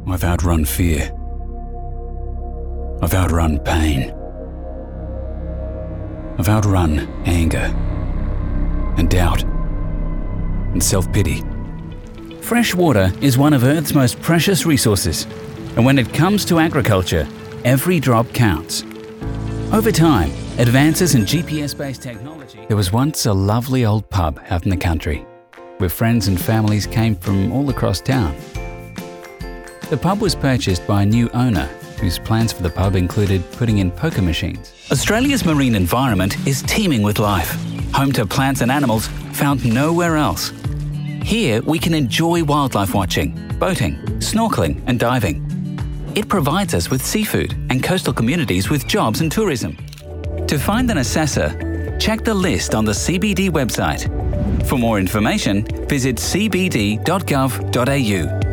I've outrun fear. I've outrun pain. I've outrun anger and doubt and self-pity. Fresh water is one of Earth's most precious resources, and when it comes to agriculture, every drop counts. Over time, advances in GPS-based technology. There was once a lovely old pub out in the country, where friends and families came from all across town. The pub was purchased by a new owner, whose plans for the pub included putting in poker machines. Australia's marine environment is teeming with life, home to plants and animals found nowhere else. Here, we can enjoy wildlife watching, boating, snorkeling and diving. It provides us with seafood and coastal communities with jobs and tourism. To find an assessor, check the list on the CBD website. For more information, visit cbd.gov.au.